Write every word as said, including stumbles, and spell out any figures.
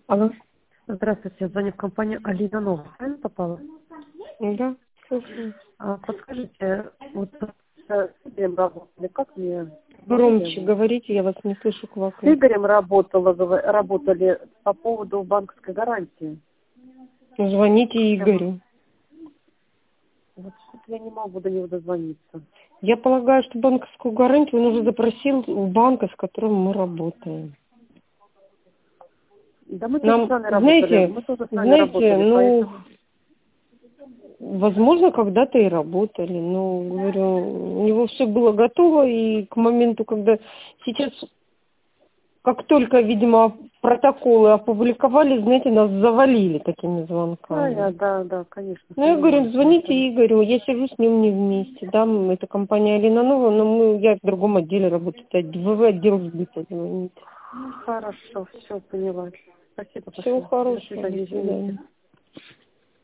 Алло. Здравствуйте, звоню в компанию Алина Нова. Правильно попала? Да, слушаю. А, подскажите, вот с Игорем работали, как мне Громче звонили? говорите, я вас не слышу, С квакает. Игорем работала, гова- работали по поводу банковской гарантии. Звоните Чем? Игорю. Вот что-то я не могу до него дозвониться. Я полагаю, что банковскую гарантию он уже запросил у банка, с которым мы работаем. Да мы тоже с Нам, вами работали, знаете, мы тоже с вами знаете, работали, ну, поэтому... возможно, когда-то и работали, но, говорю, у него все было готово, и к моменту, когда сейчас, как только, видимо, протоколы опубликовали, знаете, нас завалили такими Да, я, звонками. да, да, конечно, Ну, я говорю, понимаю звоните совершенно. Игорю, я сижу с ним не вместе, да, м, это компания Алина Нова, но мы, я в другом отделе работаю, это ВВ отдел сбыта, звоните. Ну, хорошо, все, поняла. Спасибо Всего большое. До хорошего, до свидания, извините. свидания.